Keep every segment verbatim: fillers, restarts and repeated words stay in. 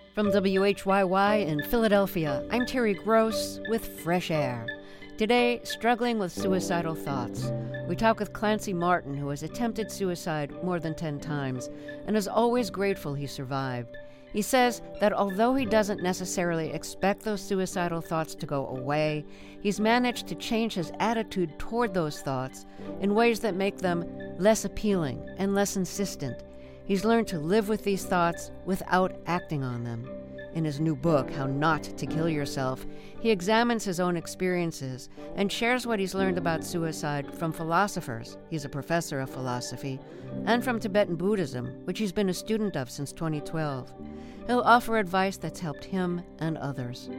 From W H Y Y in Philadelphia, I'm Terry Gross with Fresh Air. Today, struggling with suicidal thoughts. We talk with Clancy Martin, who has attempted suicide more than ten times and is always grateful he survived. He says that although he doesn't necessarily expect those suicidal thoughts to go away, he's managed to change his attitude toward those thoughts in ways that make them less appealing and less insistent. He's learned to live with these thoughts without acting on them. In his new book, How Not to Kill Yourself, he examines his own experiences and shares what he's learned about suicide from philosophers — he's a professor of philosophy — and from Tibetan Buddhism, which he's been a student of since twenty twelve. He'll offer advice that's helped him and others.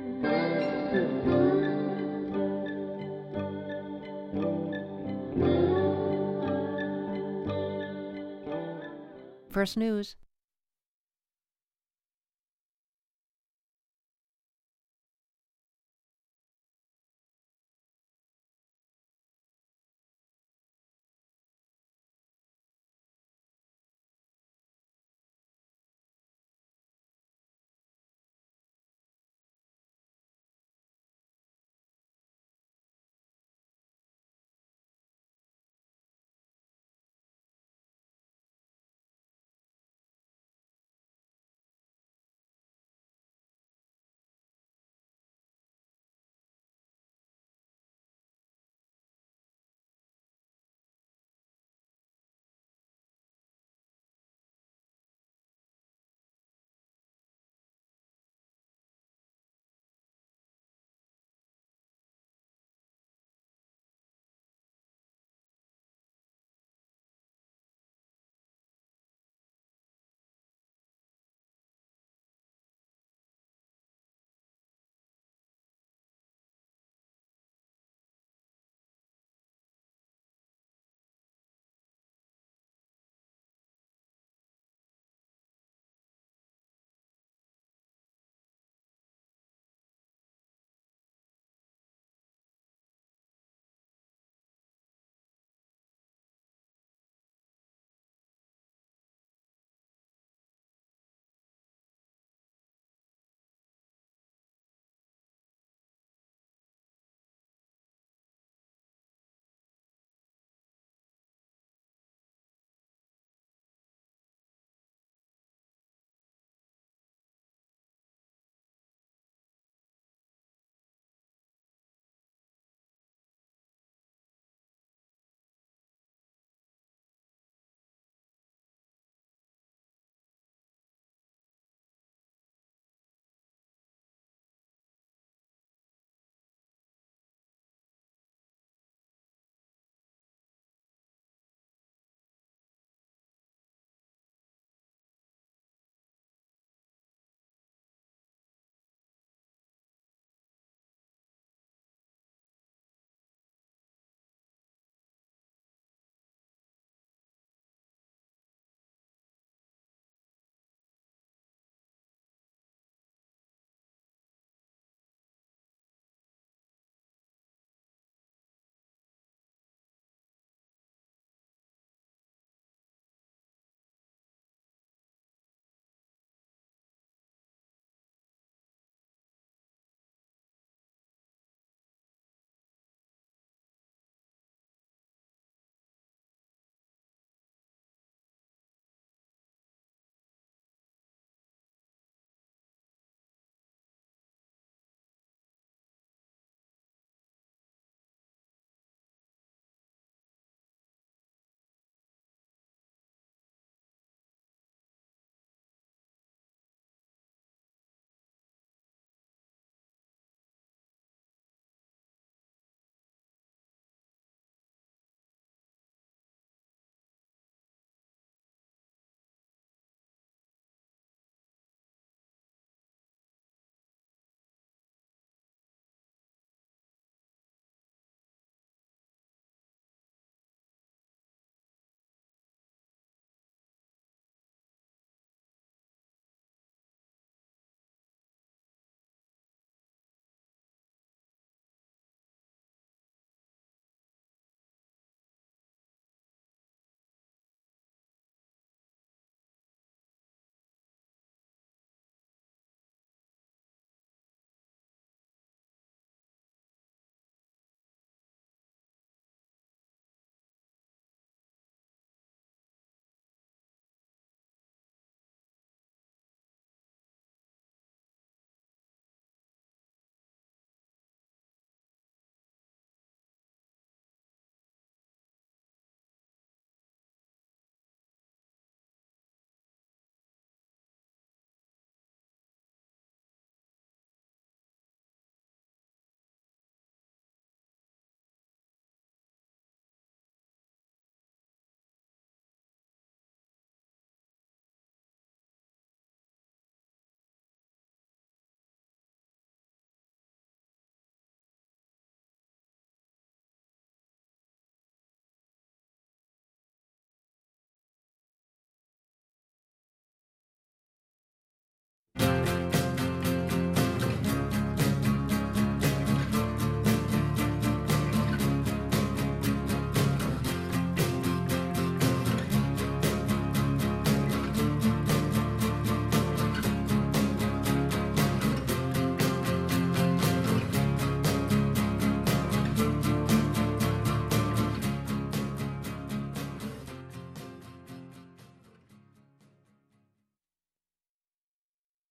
First News.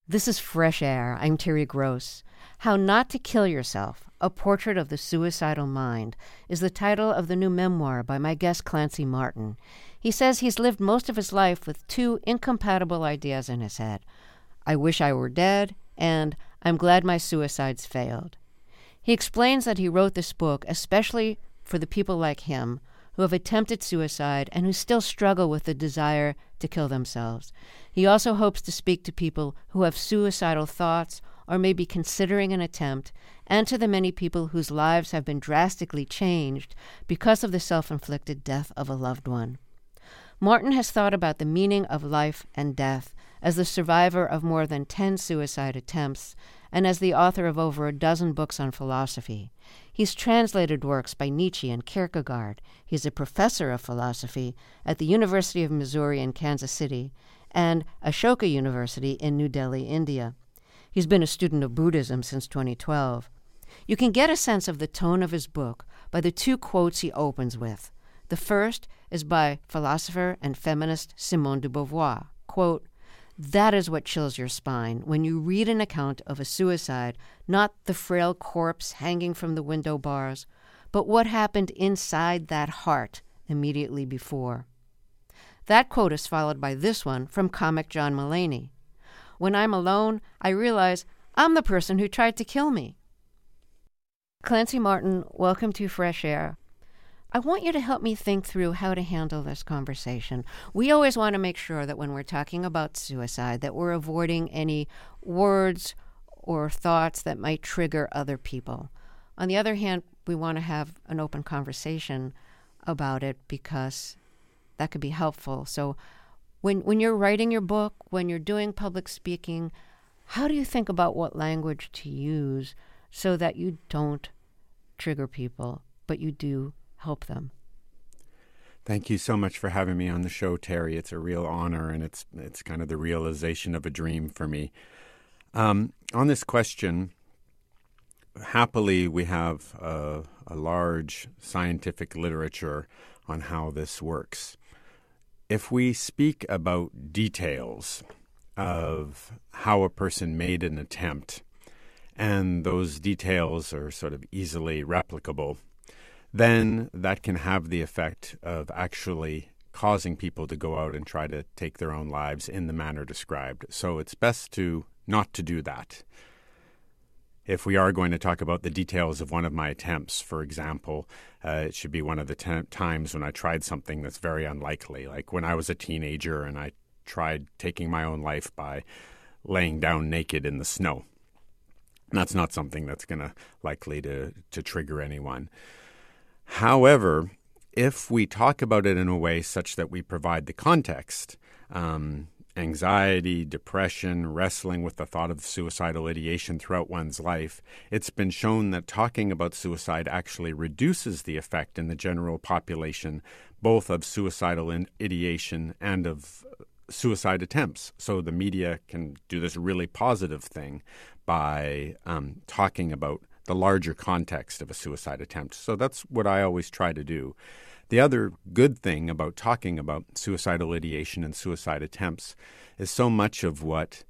This is Fresh Air. I'm Terry Gross. How Not to Kill Yourself, A Portrait of the Suicidal Mind, is the title of the new memoir by my guest Clancy Martin. He says he's lived most of his life with two incompatible ideas in his head. I wish I were dead, and I'm glad my suicides failed. He explains that he wrote this book especially for the people like him who have attempted suicide and who still struggle with the desire to kill themselves. He also hopes to speak to people who have suicidal thoughts or may be considering an attempt, and to the many people whose lives have been drastically changed because of the self-inflicted death of a loved one. Martin has thought about the meaning of life and death as the survivor of more than ten suicide attempts and as the author of over a dozen books on philosophy. He's translated works by Nietzsche and Kierkegaard. He's a professor of philosophy at the University of Missouri in Kansas City and Ashoka University in New Delhi, India. He's been a student of Buddhism since twenty twelve. You can get a sense of the tone of his book by the two quotes he opens with. The first is by philosopher and feminist Simone de Beauvoir. Quote, "That is what chills your spine when you read an account of a suicide, not the frail corpse hanging from the window bars, but what happened inside that heart immediately before." That quote is followed by this one from comic John Mulaney. "When I'm alone, I realize I'm the person who tried to kill me." Clancy Martin, welcome to Fresh Air. I want you to help me think through how to handle this conversation. We always want to make sure that when we're talking about suicide, that we're avoiding any words or thoughts that might trigger other people. On the other hand, we want to have an open conversation about it because that could be helpful. So when when you're writing your book, when you're doing public speaking, how do you think about what language to use so that you don't trigger people, but you do help them? Thank you so much for having me on the show, Terry. It's a real honor, and it's it's kind of the realization of a dream for me. Um, on this question, happily, we have a, a large scientific literature on how this works. If we speak about details of how a person made an attempt, and those details are sort of easily replicable, then that can have the effect of actually causing people to go out and try to take their own lives in the manner described. So it's best to not to do that. If we are going to talk about the details of one of my attempts, for example, uh, it should be one of the t- times when I tried something that's very unlikely, like when I was a teenager and I tried taking my own life by laying down naked in the snow. And that's not something that's going to likely to, to trigger anyone. However, if we talk about it in a way such that we provide the context, um, anxiety, depression, wrestling with the thought of suicidal ideation throughout one's life, it's been shown that talking about suicide actually reduces the effect in the general population, both of suicidal ideation and of suicide attempts. So the media can do this really positive thing by um, talking about the larger context of a suicide attempt. So that's what I always try to do. The other good thing about talking about suicidal ideation and suicide attempts is so much of what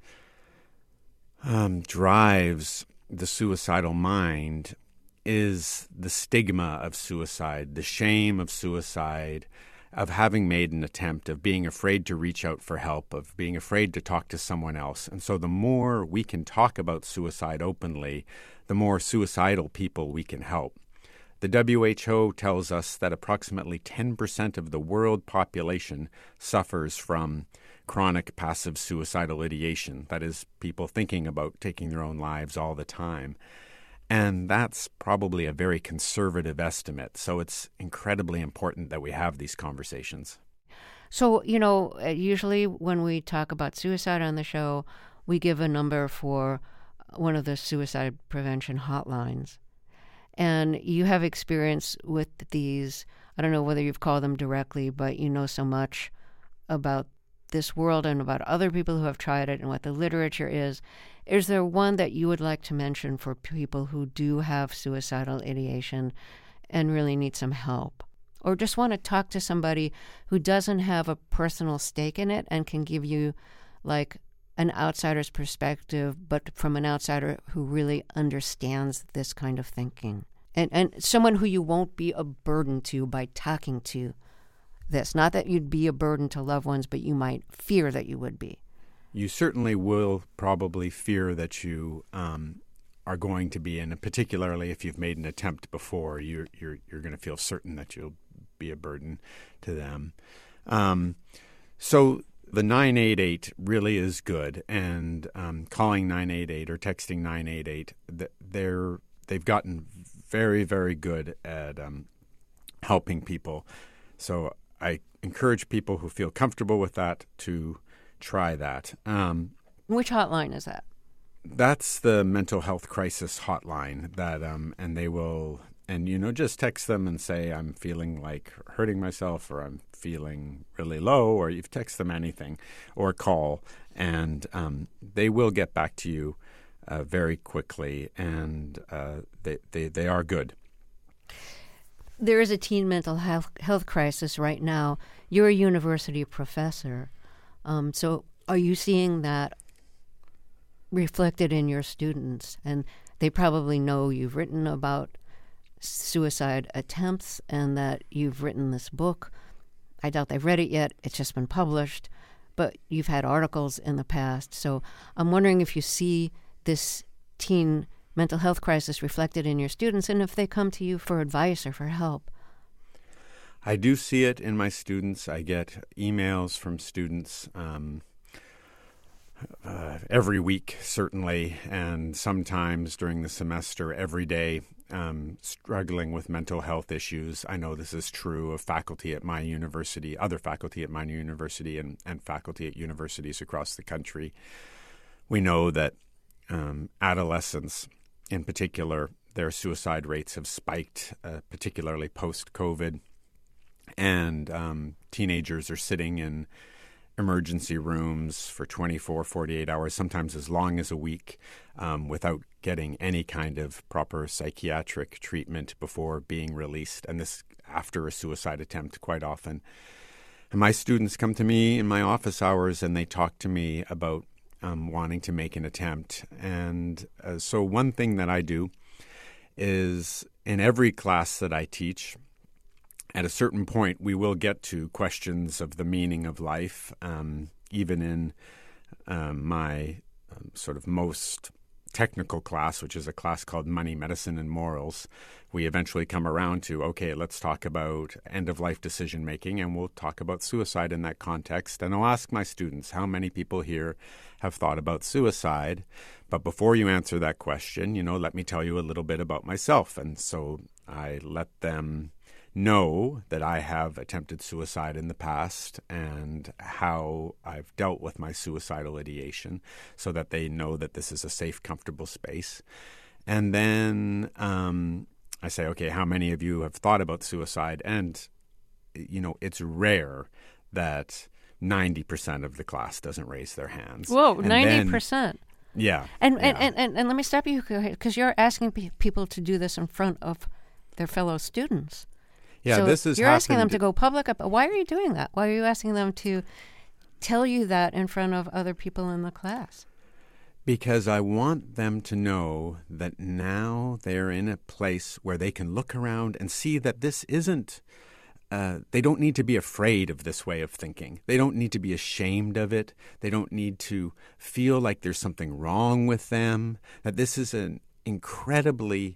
um, drives the suicidal mind is the stigma of suicide, the shame of suicide, of having made an attempt, of being afraid to reach out for help, of being afraid to talk to someone else. And so the more we can talk about suicide openly, the more suicidal people we can help. The W H O tells us that approximately ten percent of the world population suffers from chronic passive suicidal ideation, that is, people thinking about taking their own lives all the time. And that's probably a very conservative estimate, so it's incredibly important that we have these conversations. So, you know, usually when we talk about suicide on the show, we give a number for one of the suicide prevention hotlines. And you have experience with these. I don't know whether you've called them directly, but you know so much about this world and about other people who have tried it and what the literature is. Is there one that you would like to mention for people who do have suicidal ideation and really need some help? Or just want to talk to somebody who doesn't have a personal stake in it and can give you like an outsider's perspective, but from an outsider who really understands this kind of thinking. And and someone who you won't be a burden to by talking to this. Not that you'd be a burden to loved ones, but you might fear that you would be. You certainly will probably fear that you um, are going to be, and particularly if you've made an attempt before, you're you're you're going to feel certain that you'll be a burden to them. Um, so the nine eight eight really is good, and um, calling nine eight eight or texting nine eight eight, they're they've gotten very very good at um, helping people. So I encourage people who feel comfortable with that to try that. Um, Which hotline is that? That's the mental health crisis hotline. That um, and they will, and you know, just text them and say, I'm feeling like hurting myself, or I'm feeling really low, or you've text them anything, or call, and um, they will get back to you uh, very quickly, and uh, they, they they are good. There is a teen mental health health crisis right now. You're a university professor, um, so are you seeing that reflected in your students? And they probably know you've written about suicide attempts and that you've written this book. I doubt they've read it yet. It's just been published, but you've had articles in the past. So I'm wondering if you see this teen mental health crisis reflected in your students, and if they come to you for advice or for help. I do see it in my students. I get emails from students um, uh, every week, certainly, and sometimes during the semester, every day, um, struggling with mental health issues. I know this is true of faculty at my university, other faculty at my university, and, and faculty at universities across the country. We know that um, adolescents, in particular, their suicide rates have spiked, uh, particularly post-COVID. And um, teenagers are sitting in emergency rooms for twenty-four, forty-eight hours, sometimes as long as a week, um, without getting any kind of proper psychiatric treatment before being released. And this after a suicide attempt quite often. And my students come to me in my office hours and they talk to me about um, wanting to make an attempt. And uh, so one thing that I do is in every class that I teach, at a certain point, we will get to questions of the meaning of life. Um, even in um, my um, sort of most technical class, which is a class called Money, Medicine, and Morals, we eventually come around to, okay, let's talk about end-of-life decision-making, and we'll talk about suicide in that context. And I'll ask my students, how many people here have thought about suicide? But before you answer that question, you know, let me tell you a little bit about myself. And so I let them know that I have attempted suicide in the past and how I've dealt with my suicidal ideation, so that they know that this is a safe, comfortable space. And then um, I say, okay, how many of you have thought about suicide? And, you know, it's rare that ninety percent of the class doesn't raise their hands. Whoa, and ninety percent. Then, yeah. And, yeah. And, and, and, and let me stop you, because you're asking pe- people to do this in front of their fellow students. Yeah, so this is you're asking them happened. to go public. Why are you doing that? Why are you asking them to tell you that in front of other people in the class? Because I want them to know that now they're in a place where they can look around and see that this isn't, uh, they don't need to be afraid of this way of thinking. They don't need to be ashamed of it. They don't need to feel like there's something wrong with them, that this is an incredibly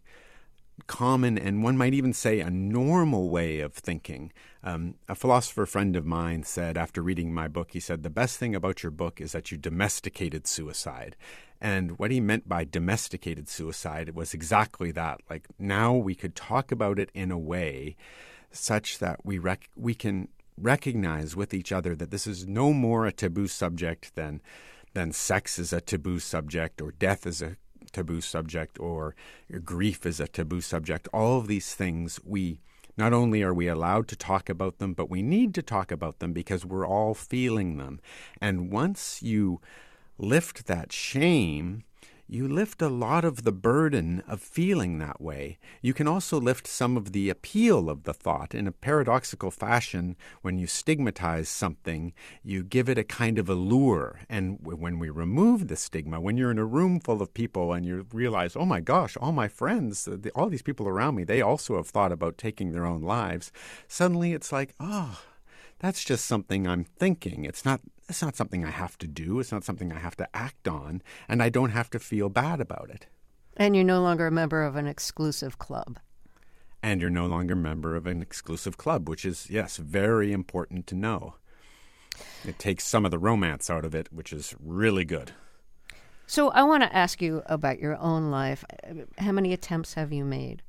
common, and one might even say a normal way of thinking. Um, a philosopher friend of mine said, after reading my book, he said, the best thing about your book is that you domesticated suicide. And what he meant by domesticated suicide was exactly that. Like, now we could talk about it in a way such that we rec- we can recognize with each other that this is no more a taboo subject than than sex is a taboo subject, or death is a taboo subject, or grief is a taboo subject. All of these things, we not only are we allowed to talk about them, but we need to talk about them because we're all feeling them. And once you lift that shame, you lift a lot of the burden of feeling that way. You can also lift some of the appeal of the thought. In a paradoxical fashion, when you stigmatize something, you give it a kind of allure. And when we remove the stigma, when you're in a room full of people and you realize, oh my gosh, all my friends, all these people around me, they also have thought about taking their own lives, suddenly it's like, oh, that's just something I'm thinking. It's not it's not something I have to do. It's not something I have to act on, and I don't have to feel bad about it. And you're no longer a member of an exclusive club. And you're no longer a member of an exclusive club, which is, yes, very important to know. It takes some of the romance out of it, which is really good. So I want to ask you about your own life. How many attempts have you made?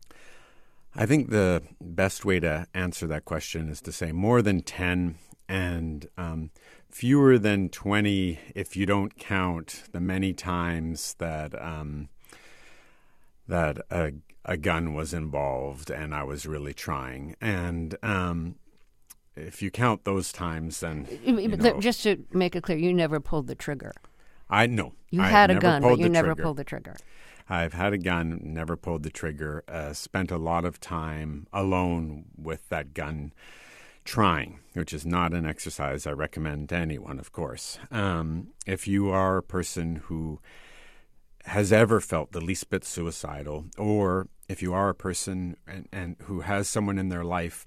I think the best way to answer that question is to say more than ten and um, fewer than twenty if you don't count the many times that um, that a, a gun was involved and I was really trying. And um, if you count those times, then you know, just to make it clear, you never pulled the trigger. I know you I had a never gun, but you the never trigger. pulled the trigger. I've had a gun, never pulled the trigger, uh, spent a lot of time alone with that gun trying, which is not an exercise I recommend to anyone, of course. Um, if you are a person who has ever felt the least bit suicidal, or if you are a person and, and who has someone in their life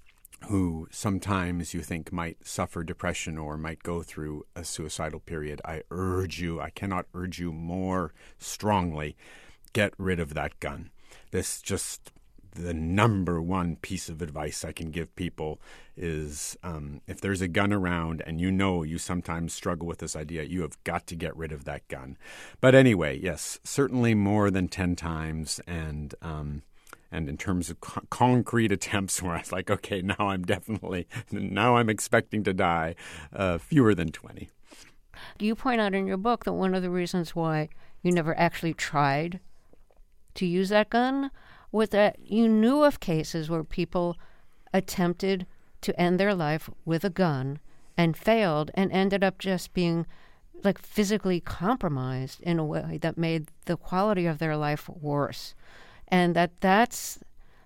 who sometimes you think might suffer depression or might go through a suicidal period, I urge you, I cannot urge you more strongly, get rid of that gun. This just the number one piece of advice I can give people is um, if there's a gun around and you know you sometimes struggle with this idea, you have got to get rid of that gun. But anyway, yes, certainly more than ten times, and um, And in terms of co- concrete attempts where I was like, okay, now I'm definitely, now I'm expecting to die, uh, fewer than twenty. You point out in your book that one of the reasons why you never actually tried to use that gun was that you knew of cases where people attempted to end their life with a gun and failed and ended up just being like physically compromised in a way that made the quality of their life worse. And that that's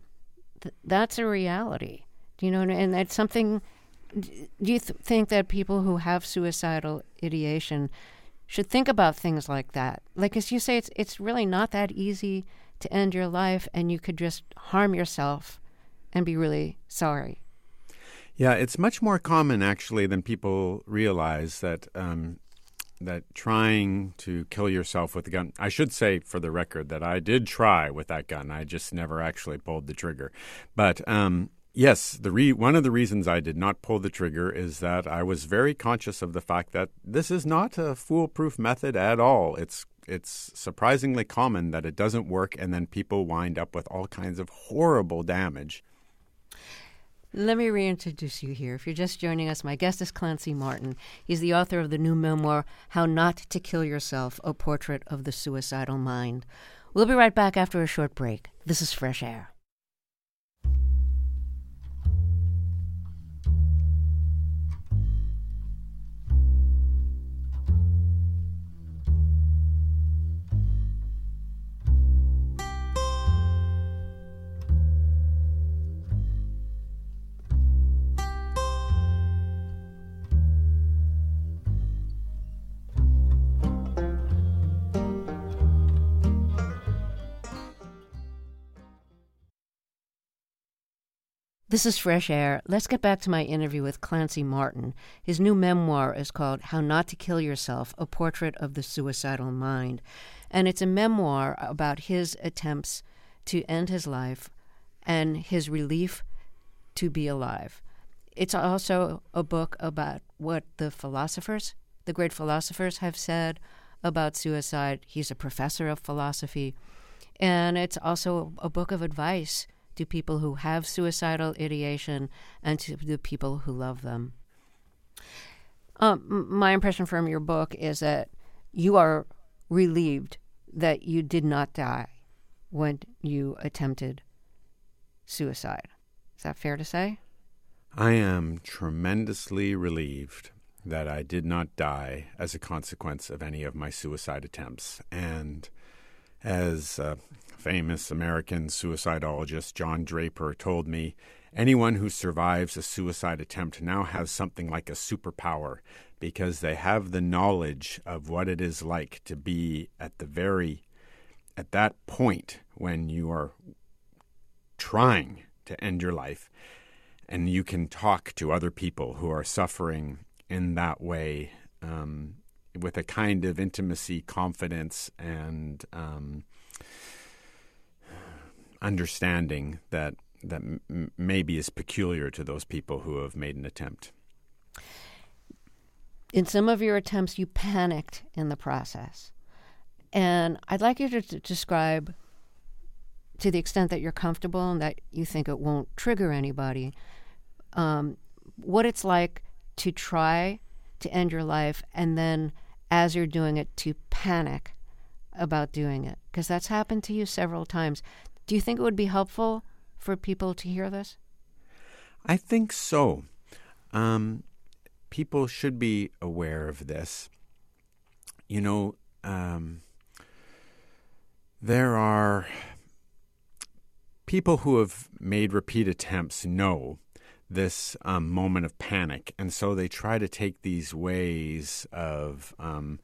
that's a reality, you know, and that's something. Do you th- think that people who have suicidal ideation should think about things like that? Like, as you say, it's it's really not that easy to end your life, and you could just harm yourself and be really sorry. Yeah, it's much more common actually than people realize that. Um, that trying to kill yourself with a gun, I should say for the record that I did try with that gun. I just never actually pulled the trigger. But um, yes, the re- one of the reasons I did not pull the trigger is that I was very conscious of the fact that this is not a foolproof method at all. It's it's surprisingly common that it doesn't work, and then people wind up with all kinds of horrible damage. Let me reintroduce you here. If you're just joining us, my guest is Clancy Martin. He's the author of the new memoir, How Not to Kill Yourself, A Portrait of the Suicidal Mind. We'll be right back after a short break. This is Fresh Air. This is Fresh Air. Let's get back to my interview with Clancy Martin. His new memoir is called How Not to Kill Yourself, A Portrait of the Suicidal Mind. And it's a memoir about his attempts to end his life and his relief to be alive. It's also a book about what the philosophers, the great philosophers, have said about suicide. He's a professor of philosophy. And it's also a book of advice to people who have suicidal ideation and to the people who love them. Um, my impression from your book is that you are relieved that you did not die when you attempted suicide. Is that fair to say? I am tremendously relieved. that I did not die as a consequence of any of my suicide attempts. And as a famous American suicidologist John Draper told me, anyone who survives a suicide attempt now has something like a superpower, because they have the knowledge of what it is like to be at the very, at that point when you are trying to end your life, and you can talk to other people who are suffering in that way, um, with a kind of intimacy, confidence, and um, understanding that that m- maybe is peculiar to those people who have made an attempt. In some of your attempts, you panicked in the process. And I'd like you to t- describe, to the extent that you're comfortable and that you think it won't trigger anybody, um, what it's like to try to end your life and then, as you're doing it, to panic about doing it. Because that's happened to you several times. Do you think it would be helpful for people to hear this? I think so. Um, people should be aware of this. You know, um, there are people who have made repeat attempts know this um, moment of panic, and so they try to take these ways of um,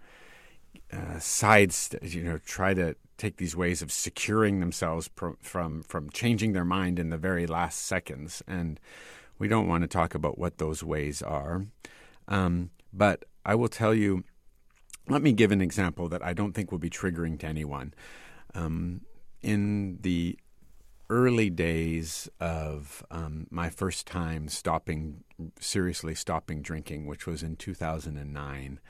uh, sides, you know, try to take these ways of securing themselves pr- from from changing their mind in the very last seconds. And we don't want to talk about what those ways are. Um, but I will tell you, let me give an example that I don't think will be triggering to anyone. Um, in the early days of um, my first time stopping, seriously stopping drinking, which was in two thousand nine,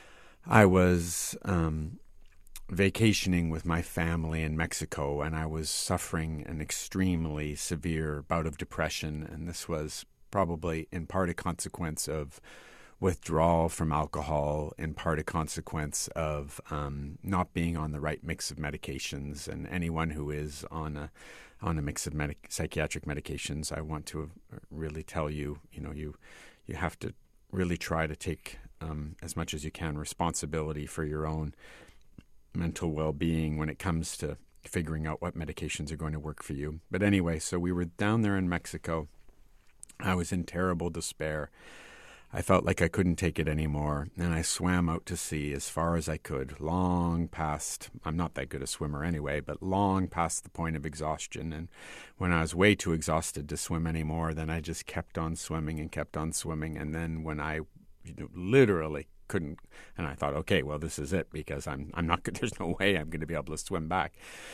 I was um, vacationing with my family in Mexico, and I was suffering an extremely severe bout of depression, and this was probably in part a consequence of withdrawal from alcohol, in part a consequence of um, not being on the right mix of medications. And anyone who is on a on a mix of medic- psychiatric medications, I want to really tell you, you know, you you have to really try to take um, as much as you can responsibility for your own mental well-being when it comes to figuring out what medications are going to work for you. But anyway, so we were down there in Mexico. I was in terrible despair. I felt like I couldn't take it anymore, and I swam out to sea as far as I could, long past, I'm not that good a swimmer anyway, but long past the point of exhaustion. And when I was way too exhausted to swim anymore, then I just kept on swimming and kept on swimming. And then when I you know, literally couldn't, and I thought, okay, well, this is it, because I'm I'm not good. There's no way I'm going to be able to swim back.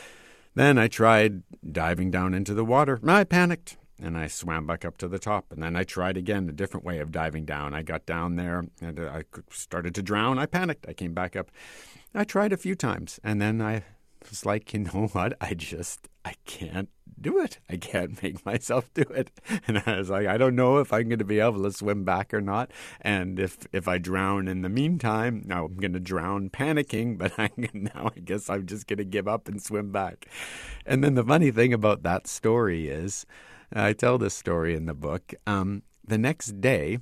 Then I tried diving down into the water. I panicked. And I swam back up to the top. And then I tried again, a different way of diving down. I got down there and I started to drown. I panicked. I came back up. I tried a few times. And then I was like, you know what? I just, I can't do it. I can't make myself do it. And I was like, I don't know if I'm going to be able to swim back or not. And if, if I drown in the meantime, now I'm going to drown panicking, but I now I guess I'm just going to give up and swim back. And then the funny thing about that story is, I tell this story in the book. Um, the next day,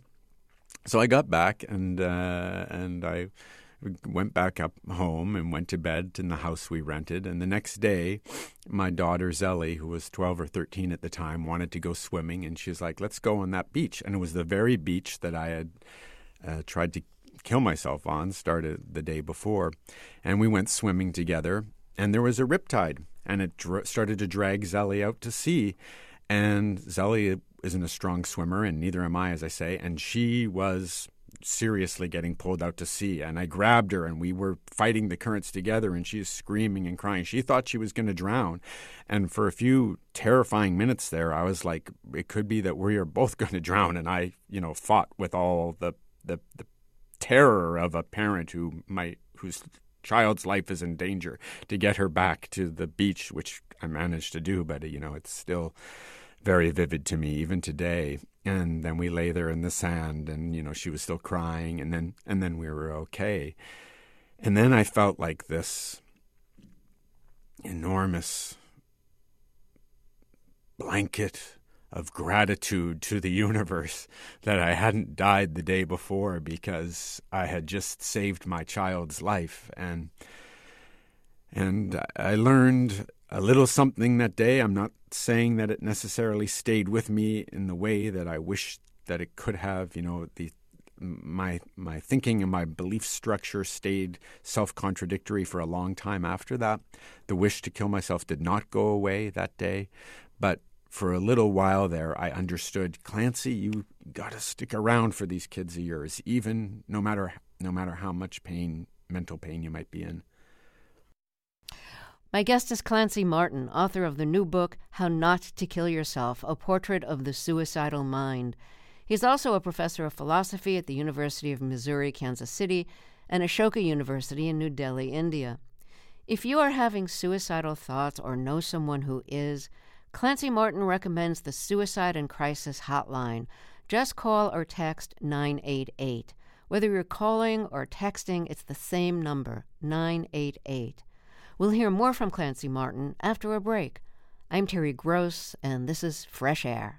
so I got back and uh, and I went back up home and went to bed in the house we rented. And the next day, my daughter Zelly, who was twelve or thirteen at the time, wanted to go swimming. And she was like, let's go on that beach. And it was the very beach that I had uh, tried to kill myself on, started the day before. And we went swimming together. And there was a riptide. And it dr- started to drag Zelly out to sea. And Zelly isn't a strong swimmer, and neither am I, as I say. And she was seriously getting pulled out to sea. And I grabbed her, and we were fighting the currents together, and she was screaming and crying. She thought she was going to drown. And for a few terrifying minutes there, I was like, it could be that we are both going to drown. And I, you know, fought with all the, the, the terror of a parent who might, whose child's life is in danger, to get her back to the beach, which I managed to do, but, you know, it's still very vivid to me even today. And then we lay there in the sand, and, you know, she was still crying, and then and then we were okay. And then I felt like this enormous blanket of gratitude to the universe that I hadn't died the day before, because I had just saved my child's life. And and I learned a little something that day. I'm not saying that it necessarily stayed with me in the way that I wish that it could have. You know, the my my thinking and my belief structure stayed self-contradictory for a long time after that. The wish to kill myself did not go away that day, but for a little while there, I understood, Clancy, you got to stick around for these kids of yours, even no matter no matter how much pain, mental pain you might be in. My guest is Clancy Martin, author of the new book, How Not to Kill Yourself, A Portrait of the Suicidal Mind. He's also a professor of philosophy at the University of Missouri, Kansas City, and Ashoka University in New Delhi, India. If you are having suicidal thoughts or know someone who is, Clancy Martin recommends the Suicide and Crisis Hotline. Just call or text nine eight eight. Whether you're calling or texting, it's the same number, nine eight eight. We'll hear more from Clancy Martin after a break. I'm Terry Gross, and this is Fresh Air.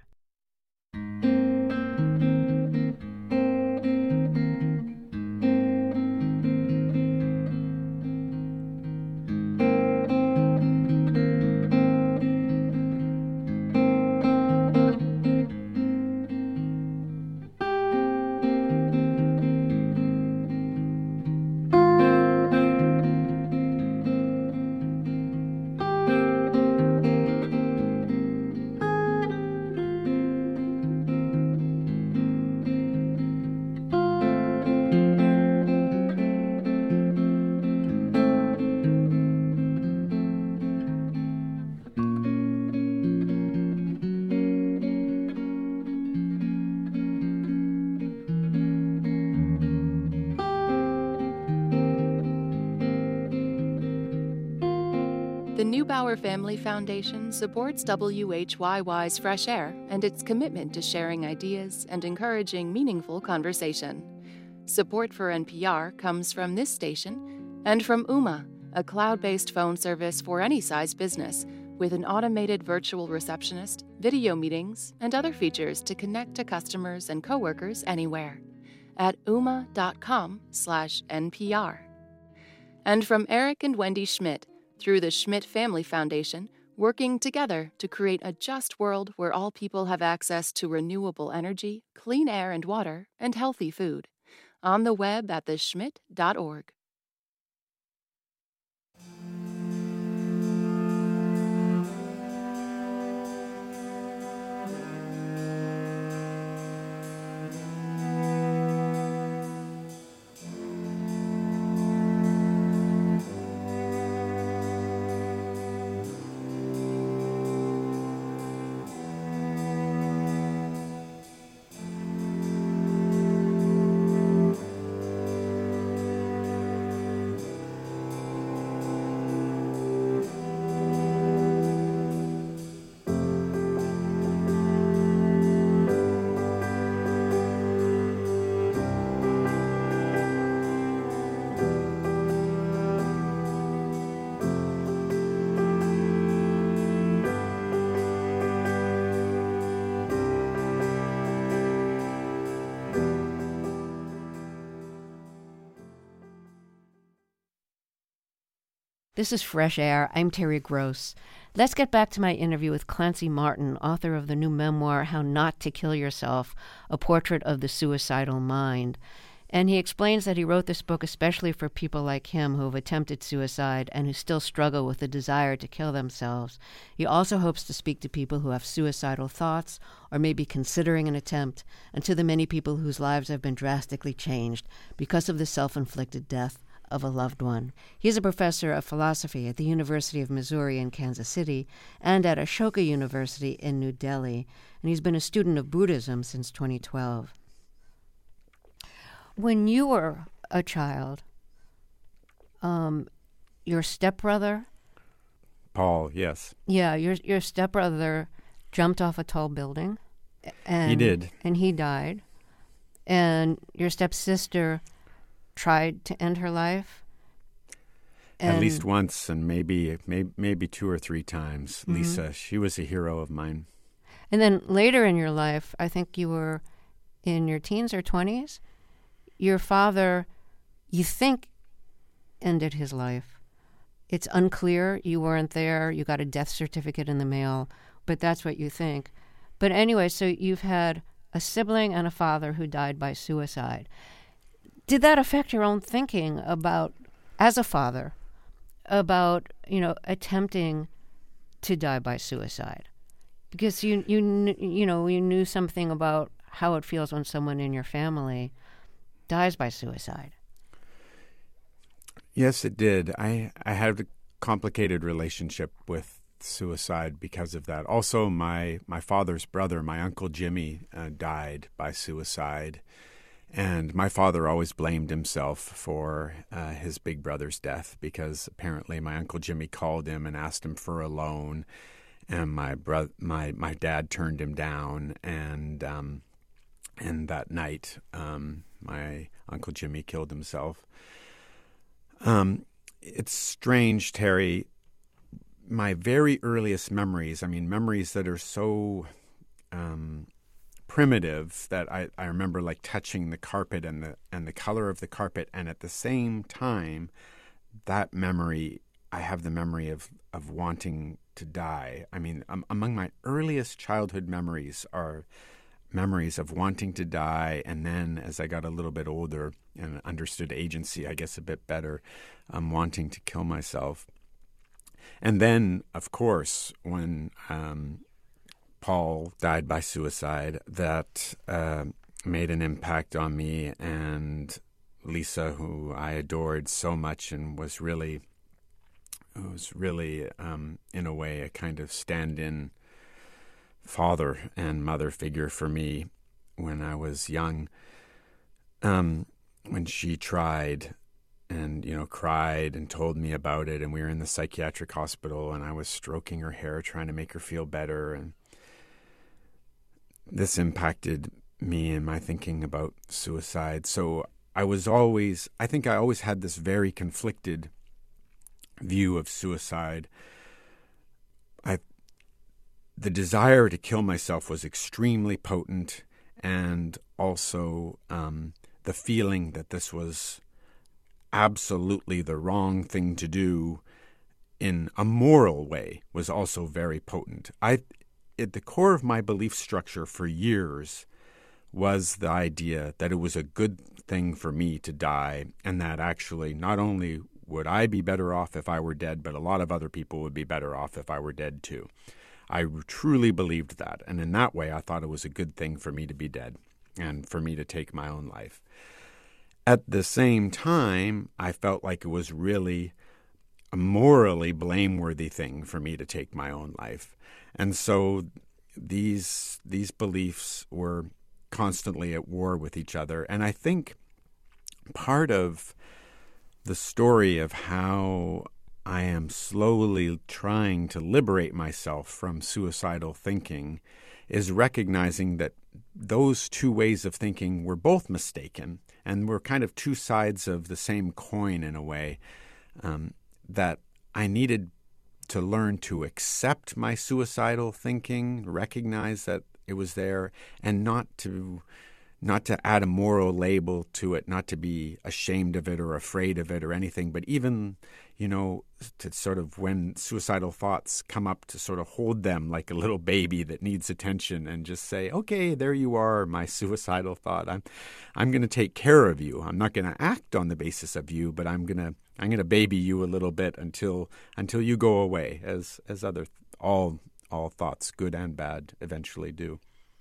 The Neubauer Family Foundation supports W H Y Y's Fresh Air and its commitment to sharing ideas and encouraging meaningful conversation. Support for N P R comes from this station and from Ooma, a cloud-based phone service for any size business with an automated virtual receptionist, video meetings, and other features to connect to customers and coworkers anywhere at ooma.com slash NPR. And from Eric and Wendy Schmidt, through the Schmidt Family Foundation, working together to create a just world where all people have access to renewable energy, clean air and water, and healthy food. On the web at the schmidt dot org. This is Fresh Air. I'm Terry Gross. Let's get back to my interview with Clancy Martin, author of the new memoir, How Not to Kill Yourself, A Portrait of the Suicidal Mind. And he explains that he wrote this book especially for people like him who have attempted suicide and who still struggle with the desire to kill themselves. He also hopes to speak to people who have suicidal thoughts or may be considering an attempt, and to the many people whose lives have been drastically changed because of the self-inflicted death of a loved one. He's a professor of philosophy at the University of Missouri in Kansas City and at Ashoka University in New Delhi, and he's been a student of Buddhism since twenty twelve. When you were a child, um, your stepbrother... Paul, yes. Yeah, your your stepbrother jumped off a tall building. And, he did. And he died. And your stepsister tried to end her life. At least once, and maybe, maybe maybe two or three times. Mm-hmm. Lisa, she was a hero of mine. And then later in your life, I think you were in your teens or twenties, your father, you think, ended his life. It's unclear. You weren't there. You got a death certificate in the mail, but that's what you think. But anyway, so you've had a sibling and a father who died by suicide. Did that affect your own thinking about, as a father, about, you know, attempting to die by suicide? Because you, you, you know, you knew something about how it feels when someone in your family dies by suicide. Yes, it did. I, I had a complicated relationship with suicide because of that. Also, my, my father's brother, my Uncle Jimmy, uh, died by suicide. And my father always blamed himself for uh, his big brother's death because apparently my Uncle Jimmy called him and asked him for a loan. And my bro- my my dad turned him down, and um, and that night, um, my Uncle Jimmy killed himself. Um, it's strange, Terry. My very earliest memories, I mean, memories that are so um, primitive that I, I remember like touching the carpet and the and the color of the carpet, and at the same time, that memory, I have the memory of of wanting to die. I mean, um, among my earliest childhood memories are memories of wanting to die, and then as I got a little bit older and understood agency, I guess, a bit better, um, wanting to kill myself. And then, of course, when um, Paul died by suicide, that uh, made an impact on me, and Lisa, who I adored so much and was really It was really, um, in a way, a kind of stand-in father and mother figure for me when I was young. Um, when she tried and, you know, cried and told me about it, and we were in the psychiatric hospital, and I was stroking her hair trying to make her feel better. And this impacted me in my thinking about suicide. So I was always, I think I always had this very conflicted view of suicide. I, the desire to kill myself was extremely potent, and also um, the feeling that this was absolutely the wrong thing to do in a moral way was also very potent. I, at the core of my belief structure for years was the idea that it was a good thing for me to die, and that actually not only would I be better off if I were dead, but a lot of other people would be better off if I were dead too. I truly believed that, and in that way I thought it was a good thing for me to be dead and for me to take my own life. At the same time, I felt like it was really a morally blameworthy thing for me to take my own life. And so these these beliefs were constantly at war with each other. And I think part of the story of how I am slowly trying to liberate myself from suicidal thinking is recognizing that those two ways of thinking were both mistaken, and were kind of two sides of the same coin in a way, um, that I needed to learn to accept my suicidal thinking, recognize that it was there, and not to not to add a moral label to it, not to be ashamed of it or afraid of it or anything, but even, you know, to sort of, when suicidal thoughts come up, to sort of hold them like a little baby that needs attention and just say, okay, there you are, my suicidal thought. I'm I'm going to take care of you. I'm not going to act on the basis of you, but I'm going to I'm going to baby you a little bit until until you go away, as as other all all thoughts, good and bad, eventually do.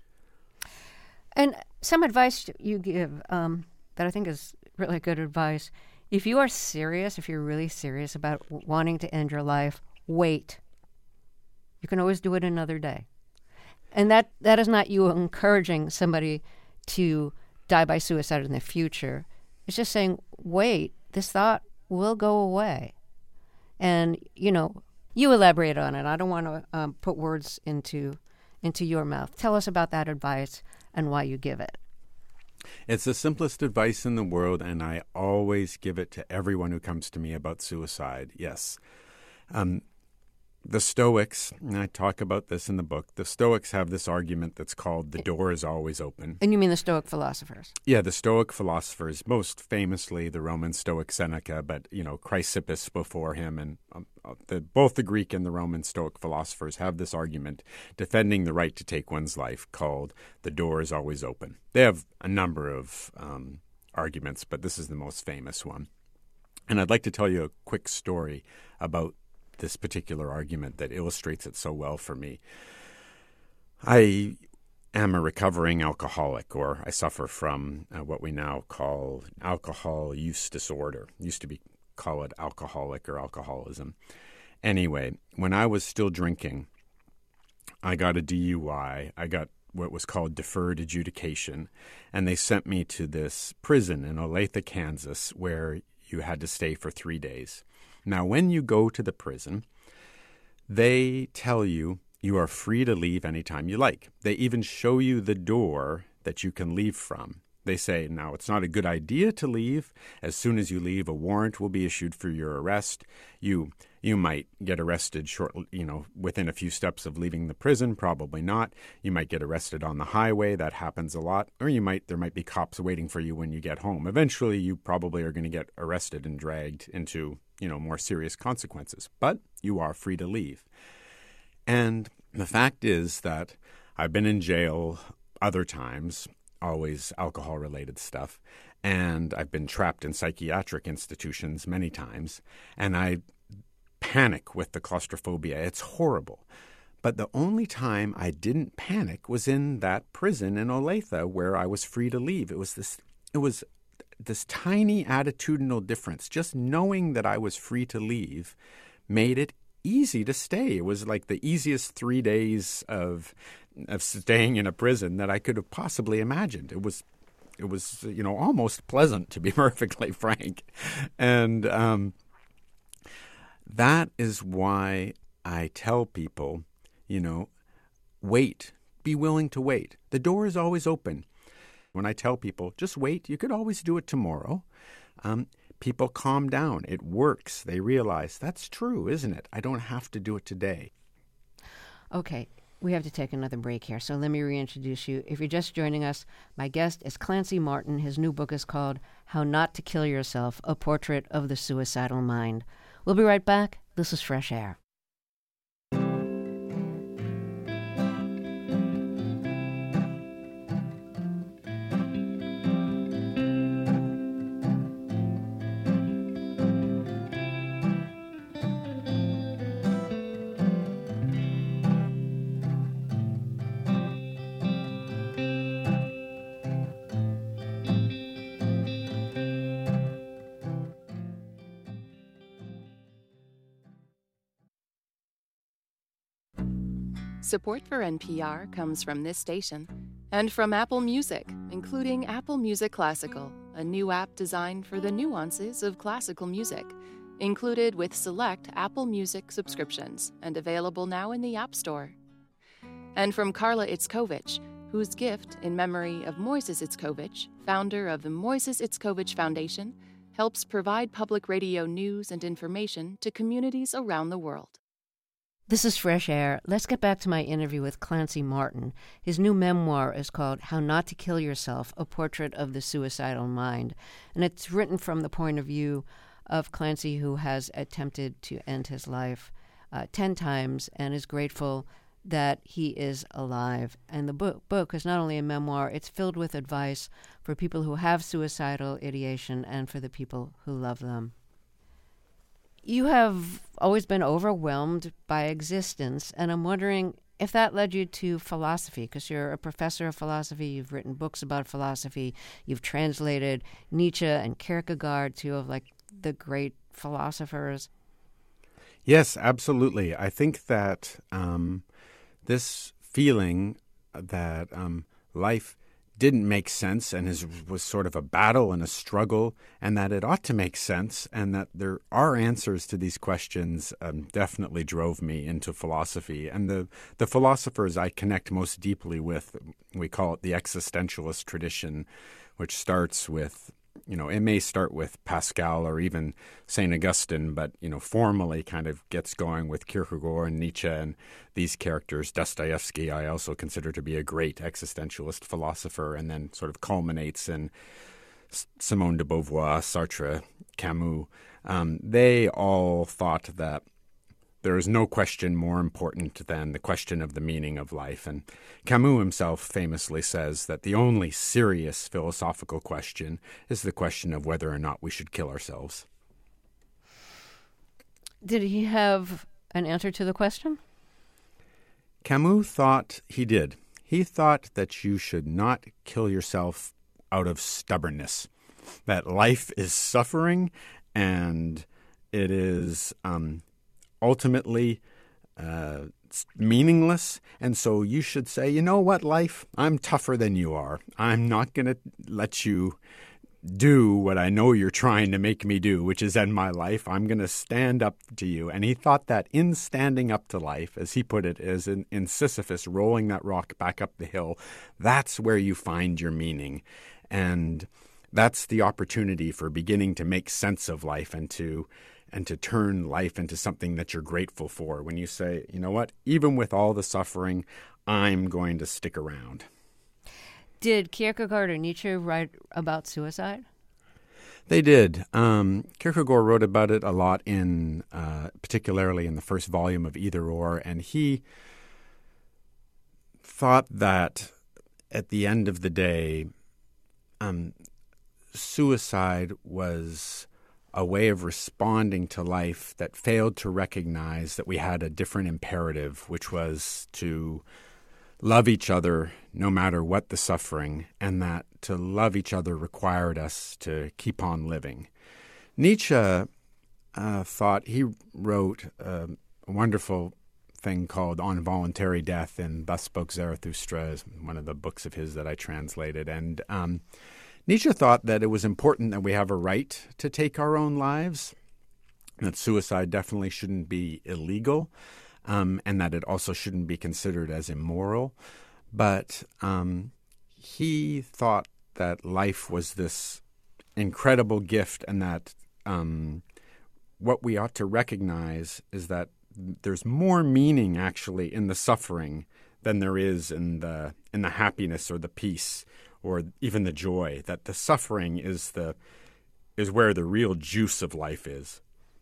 And some advice you give um, that I think is really good advice. If you are serious, if you're really serious about w- wanting to end your life, wait. You can always do it another day. And that, that is not you encouraging somebody to die by suicide in the future. It's just saying, wait, this thought will go away. And, you know, you elaborate on it. I don't want to um, put words into into your mouth. Tell us about that advice and why you give it. It's the simplest advice in the world, and I always give it to everyone who comes to me about suicide. Yes. Um, The Stoics, and I talk about this in the book, the Stoics have this argument that's called the door is always open. And you mean the Stoic philosophers? Yeah, the Stoic philosophers, most famously the Roman Stoic Seneca, but, you know, Chrysippus before him, and um, the, both the Greek and the Roman Stoic philosophers have this argument defending the right to take one's life called the door is always open. They have a number of um, arguments, but this is the most famous one. And I'd like to tell you a quick story about this particular argument that illustrates it so well for me. I am a recovering alcoholic, or I suffer from uh, what we now call alcohol use disorder. Used to be call it alcoholic or alcoholism. Anyway, when I was still drinking, I got a D U I. I got what was called deferred adjudication, and they sent me to this prison in Olathe, Kansas, where you had to stay for three days. Now, when you go to the prison, they tell you you are free to leave anytime you like. They even show you the door that you can leave from. They say, now, it's not a good idea to leave. As soon as you leave, a warrant will be issued for your arrest. You you might get arrested short, you know, within a few steps of leaving the prison, probably not. You might get arrested on the highway. That happens a lot. Or you might there might be cops waiting for you when you get home. Eventually, you probably are going to get arrested and dragged into, you know, more serious consequences. But you are free to leave. And the fact is that I've been in jail other times, always alcohol-related stuff, and I've been trapped in psychiatric institutions many times, and I panic with the claustrophobia. It's horrible. But the only time I didn't panic was in that prison in Olathe where I was free to leave. It was this it was this tiny attitudinal difference. Just knowing that I was free to leave made it easy to stay. It was like the easiest three days of of staying in a prison that I could have possibly imagined. It was it was, you know, almost pleasant, to be perfectly frank. And um that is why I tell people, you know, wait. Be willing to wait. The door is always open. When I tell people, just wait, you could always do it tomorrow, um, people calm down. It works. They realize, that's true, isn't it? I don't have to do it today. Okay, we have to take another break here, so let me reintroduce you. If you're just joining us, my guest is Clancy Martin. His new book is called How Not to Kill Yourself, A Portrait of the Suicidal Mind. We'll be right back. This is Fresh Air. Support for N P R comes from this station and from Apple Music, including Apple Music Classical, a new app designed for the nuances of classical music, included with select Apple Music subscriptions and available now in the App Store. And from Carla Itzkovich, whose gift in memory of Moises Itzkovich, founder of the Moises Itzkovich Foundation, helps provide public radio news and information to communities around the world. This is Fresh Air. Let's get back to my interview with Clancy Martin. His new memoir is called How Not to Kill Yourself, A Portrait of the Suicidal Mind. And it's written from the point of view of Clancy, who has attempted to end his life uh, ten times and is grateful that he is alive. And the book, book is not only a memoir, it's filled with advice for people who have suicidal ideation and for the people who love them. You have always been overwhelmed by existence, and I'm wondering if that led you to philosophy, because you're a professor of philosophy, you've written books about philosophy, you've translated Nietzsche and Kierkegaard, two of like the great philosophers. Yes, absolutely. I think that um, this feeling that um, life didn't make sense and is, was sort of a battle and a struggle, and that it ought to make sense, and that there are answers to these questions um, definitely drove me into philosophy. And the, the philosophers I connect most deeply with, we call it the existentialist tradition, which starts with you know, it may start with Pascal or even Saint Augustine, but, you know, formally kind of gets going with Kierkegaard and Nietzsche and these characters. Dostoevsky, I also consider to be a great existentialist philosopher, and then sort of culminates in Simone de Beauvoir, Sartre, Camus. Um, they all thought that there is no question more important than the question of the meaning of life. And Camus himself famously says that the only serious philosophical question is the question of whether or not we should kill ourselves. Did he have an answer to the question? Camus thought he did. He thought that you should not kill yourself out of stubbornness, that life is suffering and it is um, ultimately uh, meaningless. And so you should say, you know what, life, I'm tougher than you are. I'm not going to let you do what I know you're trying to make me do, which is end my life. I'm going to stand up to you. And he thought that in standing up to life, as he put it, as in, in Sisyphus rolling that rock back up the hill, that's where you find your meaning. And that's the opportunity for beginning to make sense of life and to and to turn life into something that you're grateful for. When you say, you know what, even with all the suffering, I'm going to stick around. Did Kierkegaard or Nietzsche write about suicide? They did. Um, Kierkegaard wrote about it a lot, in uh, particularly in the first volume of Either Or, and he thought that at the end of the day, um, suicide was a way of responding to life that failed to recognize that we had a different imperative, which was to love each other no matter what the suffering, and that to love each other required us to keep on living. Nietzsche uh, thought, he wrote uh, a wonderful thing called On Voluntary Death, and Thus Spoke Zarathustra is one of the books of his that I translated. And um, Nietzsche thought that it was important that we have a right to take our own lives, that suicide definitely shouldn't be illegal, um, and that it also shouldn't be considered as immoral. But um, he thought that life was this incredible gift, and that um, what we ought to recognize is that there's more meaning actually in the suffering than there is in the in the happiness or the peace or even the joy. That the suffering is the is where the real juice of life is.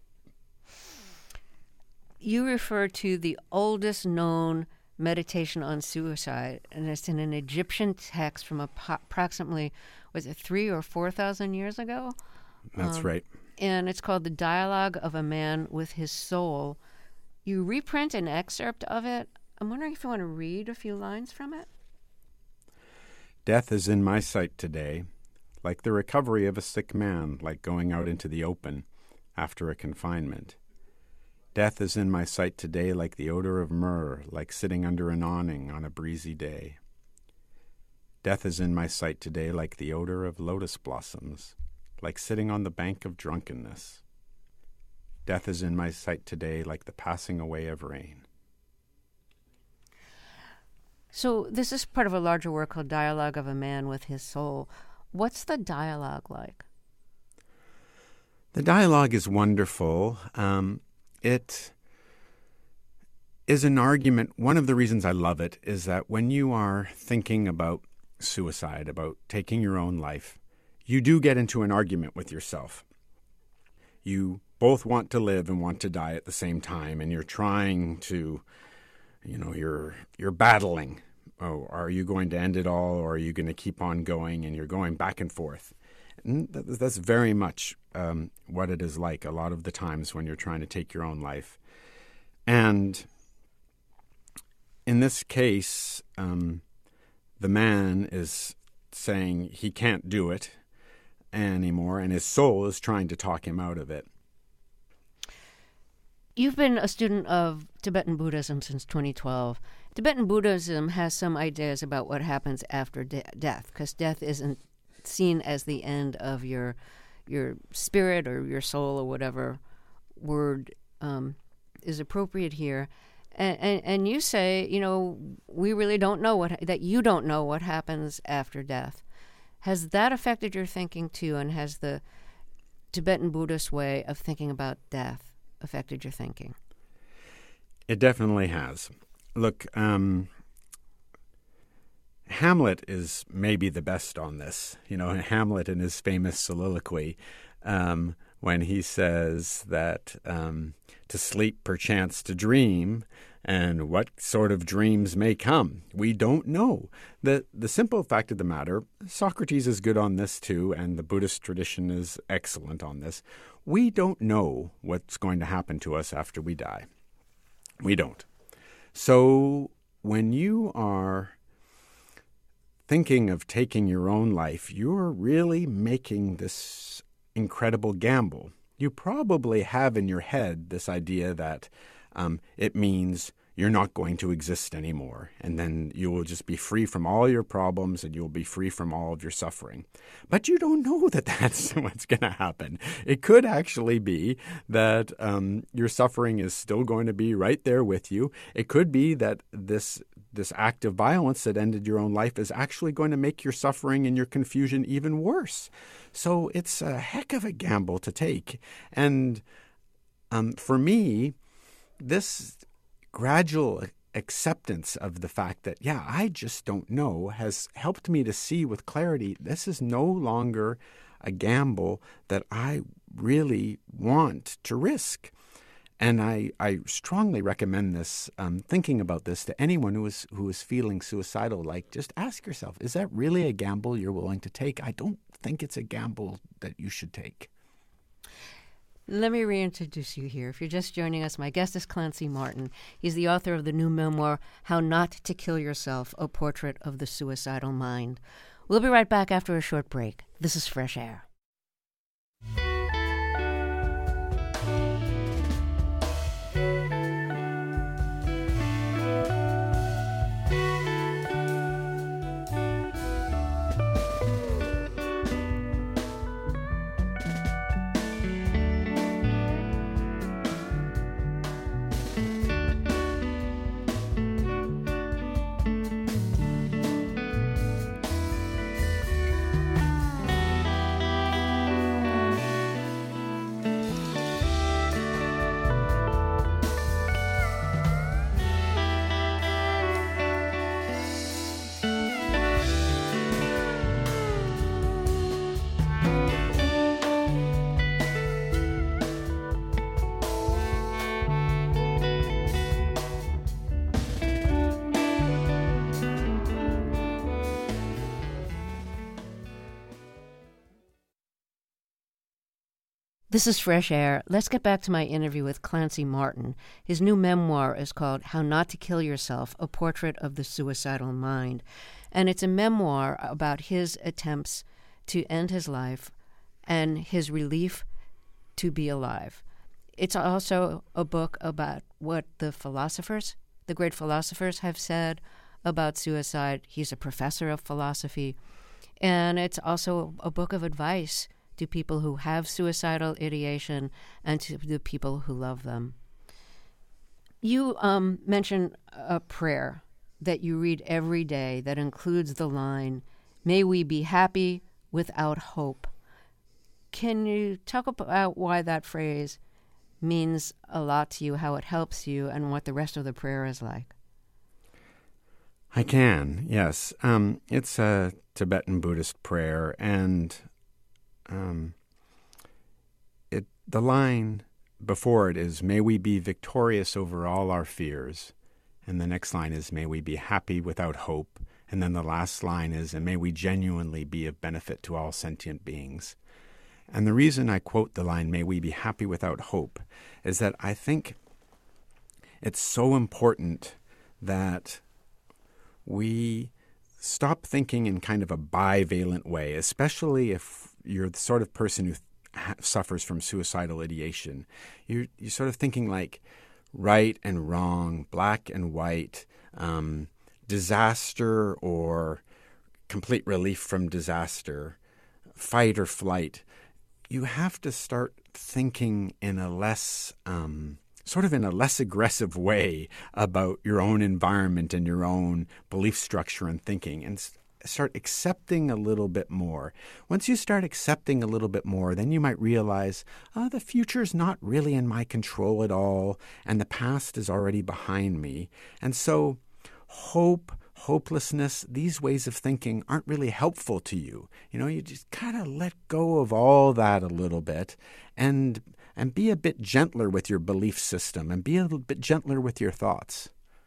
You refer to the oldest known meditation on suicide, and it's in an Egyptian text from approximately, was it three or four thousand years ago? That's um, right. And it's called The Dialogue of a Man with His Soul. You reprint an excerpt of it. I'm wondering if you want to read a few lines from it. Death is in my sight today, like the recovery of a sick man, like going out into the open after a confinement. Death is in my sight today like the odor of myrrh, like sitting under an awning on a breezy day. Death is in my sight today like the odor of lotus blossoms, like sitting on the bank of drunkenness. Death is in my sight today like the passing away of rain. So this is part of a larger work called Dialogue of a Man with His Soul. What's the dialogue like? The dialogue is wonderful. Um, it is an argument. One of the reasons I love it is that when you are thinking about suicide, about taking your own life, you do get into an argument with yourself. You both want to live and want to die at the same time, and you're trying to, you know, you're you're battling. Oh, are you going to end it all, or are you going to keep on going? And you're going back and forth. And that's very much um, what it is like a lot of the times when you're trying to take your own life. And in this case, um, the man is saying he can't do it anymore, and his soul is trying to talk him out of it. You've been a student of Tibetan Buddhism since twenty twelve. Tibetan Buddhism has some ideas about what happens after de- death, because death isn't seen as the end of your your spirit or your soul or whatever word um, is appropriate here. And, and and you say, you know, we really don't know what that you don't know what happens after death. Has that affected your thinking too, and has the Tibetan Buddhist way of thinking about death affected your thinking? It definitely has. Look, um, Hamlet is maybe the best on this. You know, Hamlet in his famous soliloquy, um, when he says that um, to sleep perchance to dream, and what sort of dreams may come, we don't know. The the simple fact of the matter, Socrates is good on this too, and the Buddhist tradition is excellent on this. We don't know what's going to happen to us after we die. We don't. So when you are thinking of taking your own life, you're really making this incredible gamble. You probably have in your head this idea that um, it means you're not going to exist anymore, and then you will just be free from all your problems and you'll be free from all of your suffering. But you don't know that that's what's going to happen. It could actually be that um, your suffering is still going to be right there with you. It could be that this this act of violence that ended your own life is actually going to make your suffering and your confusion even worse. So it's a heck of a gamble to take. And um, for me, this gradual acceptance of the fact that, yeah, I just don't know, has helped me to see with clarity this is no longer a gamble that I really want to risk. And I, I strongly recommend this, um, thinking about this to anyone who is who is feeling suicidal. Like, just ask yourself, is that really a gamble you're willing to take? I don't think it's a gamble that you should take. Let me reintroduce you here. If you're just joining us, my guest is Clancy Martin. He's the author of the new memoir, How Not to Kill Yourself, A Portrait of the Suicidal Mind. We'll be right back after a short break. This is Fresh Air. This is Fresh Air. Let's get back to my interview with Clancy Martin. His new memoir is called How Not to Kill Yourself, A Portrait of the Suicidal Mind. And it's a memoir about his attempts to end his life and his relief to be alive. It's also a book about what the philosophers, the great philosophers, have said about suicide. He's a professor of philosophy. And it's also a book of advice to people who have suicidal ideation and to the people who love them. You um, mentioned a prayer that you read every day that includes the line, "May we be happy without hope." Can you talk about why that phrase means a lot to you, how it helps you, and what the rest of the prayer is like? I can, yes. Um, it's a Tibetan Buddhist prayer, and Um, it the line before it is, "May we be victorious over all our fears." And the next line is, "May we be happy without hope." And then the last line is, "And may we genuinely be of benefit to all sentient beings." And the reason I quote the line, "May we be happy without hope," is that I think it's so important that we stop thinking in kind of a bivalent way, especially if you're the sort of person who ha- suffers from suicidal ideation. You're, you're sort of thinking like right and wrong, black and white, um, disaster or complete relief from disaster, fight or flight. You have to start thinking in a less, um, sort of in a less aggressive way about your own environment and your own belief structure and thinking. And start accepting a little bit more. Once you start accepting a little bit more, then you might realize, oh, the future's not really in my control at all, and the past is already behind me. And so hope, hopelessness, these ways of thinking aren't really helpful to you. You know, you just kind of let go of all that a little bit and and be a bit gentler with your belief system and be a little bit gentler with your thoughts.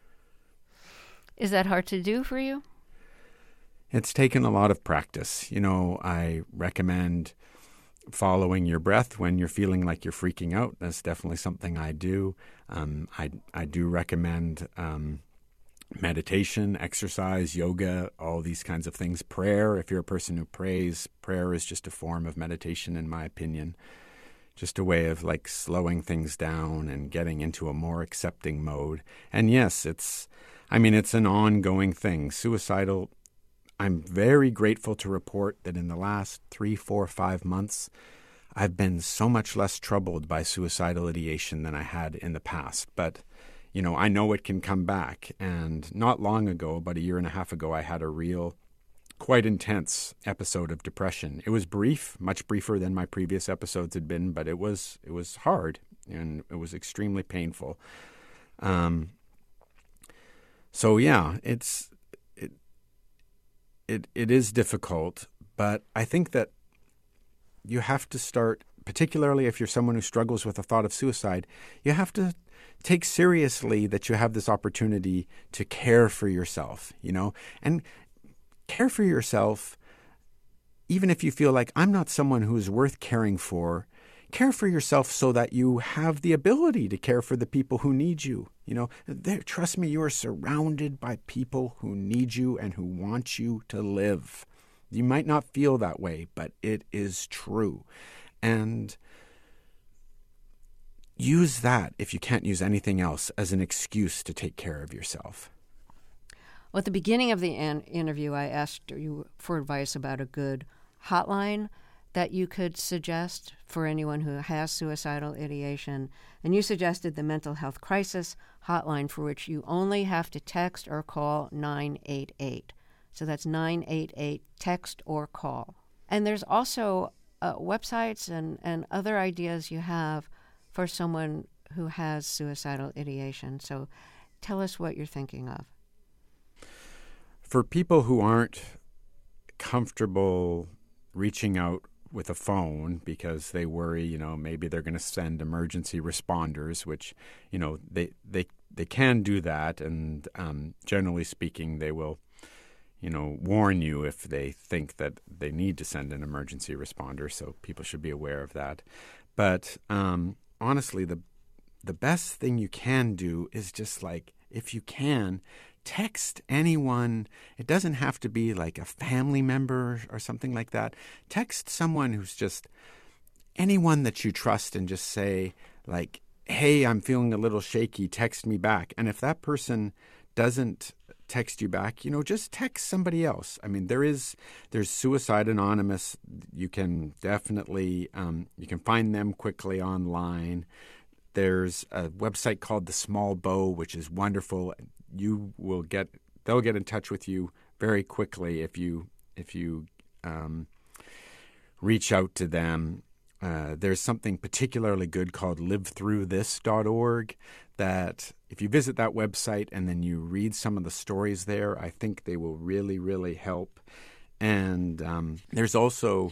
Is that hard to do for you? It's taken a lot of practice. You know, I recommend following your breath when you're feeling like you're freaking out. That's definitely something I do. Um, I, I do recommend um, meditation, exercise, yoga, all these kinds of things. Prayer, if you're a person who prays, prayer is just a form of meditation, in my opinion. Just a way of like slowing things down and getting into a more accepting mode. And yes, it's, I mean, it's an ongoing thing. Suicidal, I'm very grateful to report that in the last three, four, five months, I've been so much less troubled by suicidal ideation than I had in the past. But, you know, I know it can come back. And not long ago, about a year and a half ago, I had a real, quite intense episode of depression. It was brief, much briefer than my previous episodes had been, but it was it was hard and it was extremely painful. Um. So yeah, it's it it it is difficult, but I think that you have to start, particularly if you're someone who struggles with the thought of suicide, you have to take seriously that you have this opportunity to care for yourself, you know, and care for yourself, even if you feel like I'm not someone who's worth caring for. Care for yourself so that you have the ability to care for the people who need you. You know, trust me, you are surrounded by people who need you and who want you to live. You might not feel that way, but it is true. And use that, if you can't use anything else, as an excuse to take care of yourself. Well, at the beginning of the an- interview, I asked you for advice about a good hotline that you could suggest for anyone who has suicidal ideation. And you suggested the mental health crisis hotline, for which you only have to text or call nine eight eight. So that's nine eight eight, text or call. And there's also uh, websites and, and other ideas you have for someone who has suicidal ideation. So tell us what you're thinking of. For people who aren't comfortable reaching out with a phone because they worry, you know, maybe they're going to send emergency responders, which, you know, they they, they can do that. And um, generally speaking, they will, you know, warn you if they think that they need to send an emergency responder. So people should be aware of that. But um, honestly, the the best thing you can do is just like, if you can, text anyone. It doesn't have to be like a family member or something like that. Text someone who's just anyone that you trust and just say like, hey, I'm feeling a little shaky, text me back. And if that person doesn't text you back, you know, just text somebody else. I mean, there is, there's Suicide Anonymous. You can definitely, um, you can find them quickly online. There's a website called The Small Bow, which is wonderful. You will get, they'll get in touch with you very quickly if you, if you um, reach out to them. Uh, there's something particularly good called live through this dot org that if you visit that website and then you read some of the stories there, I think they will really, really help. And um, there's also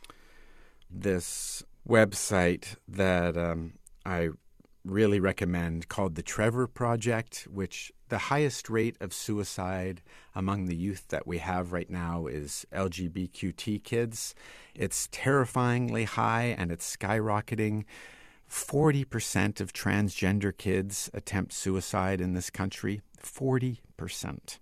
this website that um, I really recommend called the Trevor Project, which the highest rate of suicide among the youth that we have right now is L G B T Q kids. It's terrifyingly high and it's skyrocketing. forty percent of transgender kids attempt suicide in this country. forty percent.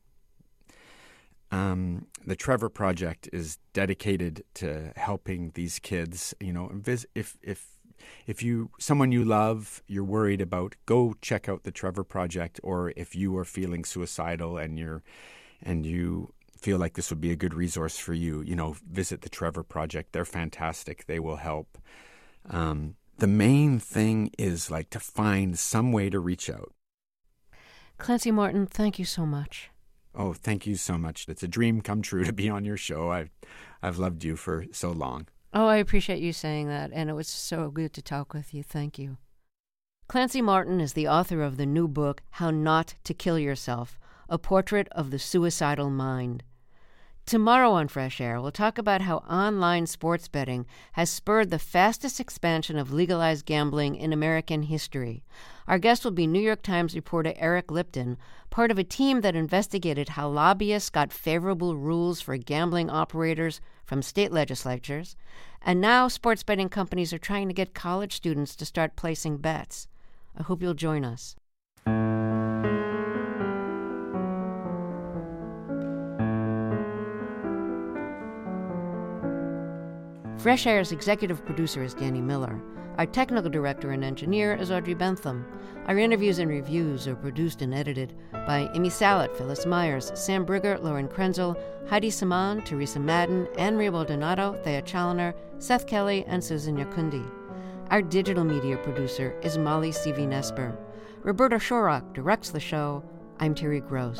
Um, the Trevor Project is dedicated to helping these kids. You know, if if If you someone you love, you're worried about, go check out the Trevor Project. Or if you are feeling suicidal and you're and you feel like this would be a good resource for you, you know, visit the Trevor Project. They're fantastic. They will help. Um, the main thing is like to find some way to reach out. Clancy Martin, thank you so much. Oh, thank you so much. It's a dream come true to be on your show. I've, I've loved you for so long. Oh, I appreciate you saying that, and it was so good to talk with you. Thank you. Clancy Martin is the author of the new book, How Not to Kill Yourself, A Portrait of the Suicidal Mind. Tomorrow on Fresh Air, we'll talk about how online sports betting has spurred the fastest expansion of legalized gambling in American history. Our guest will be New York Times reporter Eric Lipton, part of a team that investigated how lobbyists got favorable rules for gambling operators from state legislatures, and now sports betting companies are trying to get college students to start placing bets. I hope you'll join us. Fresh Air's executive producer is Danny Miller. Our technical director and engineer is Audrey Bentham. Our interviews and reviews are produced and edited by Amy Salet, Phyllis Myers, Sam Brigger, Lauren Krenzel, Heidi Saman, Teresa Madden, Anne-Marie Baldonado, Thea Chaloner, Seth Kelly, and Susan Yakundi. Our digital media producer is Molly C V Nesper. Roberta Shorrock directs the show. I'm Terry Gross.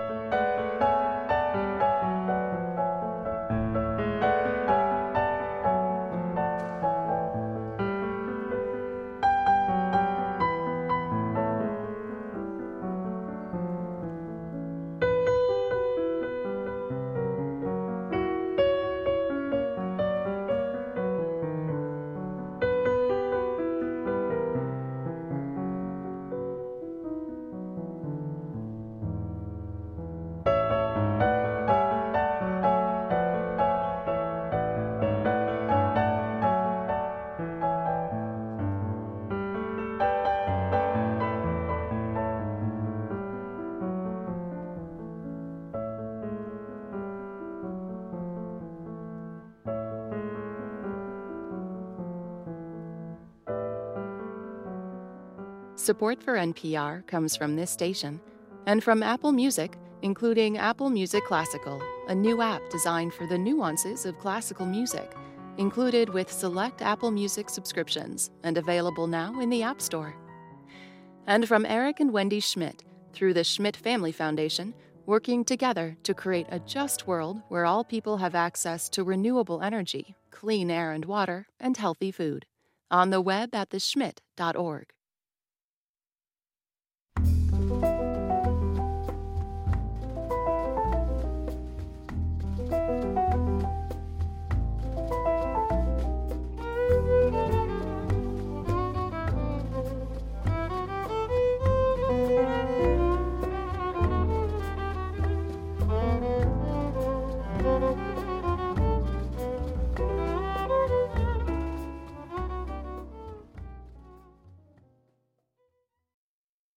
Support for N P R comes from this station and from Apple Music, including Apple Music Classical, a new app designed for the nuances of classical music, included with select Apple Music subscriptions and available now in the App Store. And from Eric and Wendy Schmidt, through the Schmidt Family Foundation, working together to create a just world where all people have access to renewable energy, clean air and water, and healthy food. On the web at the schmidt dot org.